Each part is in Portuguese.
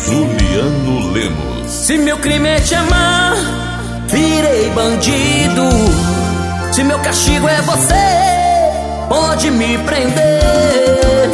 Juliano Lemos. Se meu crime é te amar, virei bandido. Se meu castigo é você, pode me prender.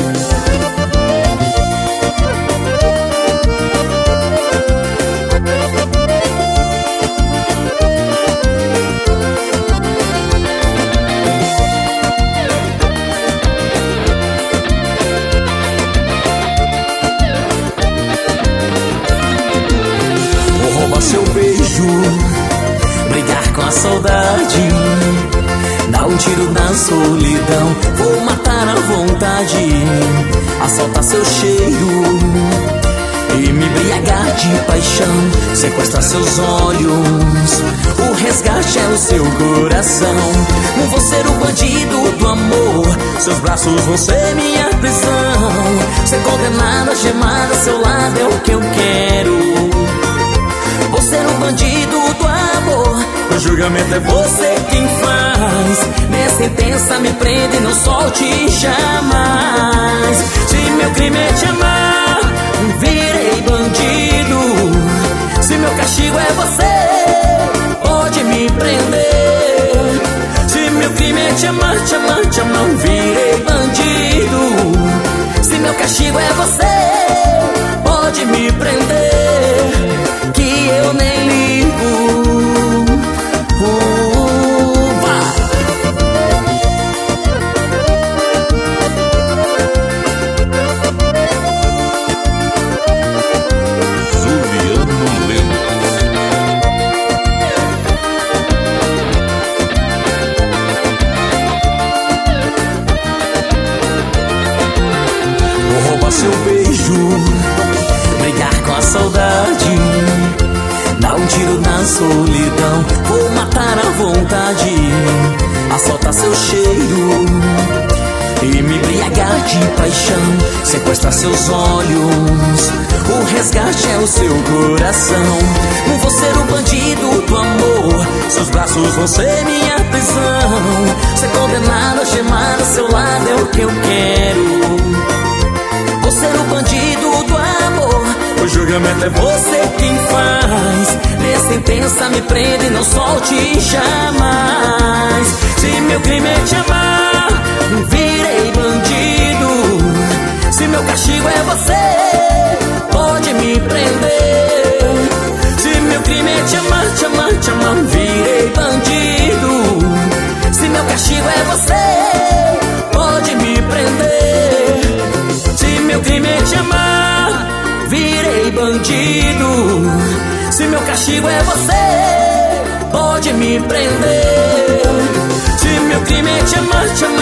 Vou roubar seu beijo, brigar com a saudade, dar um tiro na solidão, vou matar a vontade, assaltar seu cheiro e me embriagar de paixão, sequestrar seus olhos, o resgate é o seu coração. Não vou ser o bandido do amor, seus braços vão ser minha prisão, ser condenado, gemado, seu lado é o que eu quero. Vou ser o bandido do amor, o julgamento é você quem faz. Minha sentença me prende, não solte jamais. Se meu crime é te amar, virei bandido. Se meu castigo é você, pode me prender. Se meu crime é te amar, te amar, te amar, virei bandido. Se meu castigo é você, pode me prender, que eu nem ligo. Juliano Lemos. Vou roubar seu beijo, brigar com a saudade, dar um tiro na solidão, vou matar a vontade, assaltar seu cheiro e me embriagar de paixão, sequestrar seus olhos, o resgate é o seu coração. Não vou ser o bandido do amor, seus braços vão ser minha prisão, ser condenado, algemado, seu lado é o que eu quero. Vou ser o bandido do amor, o julgamento é você quem faz. Minha sentença me prende, não solte jamais. Se meu crime é te amar, virei bandido. Se meu castigo é você, pode me prender. Se meu crime é te amar, te amar, te amar, virei bandido. Se meu castigo é você, pode me prender. Se meu crime é te amar, virei bandido. Se meu castigo é você, pode me prender. Se meu crime é te amar, te amar,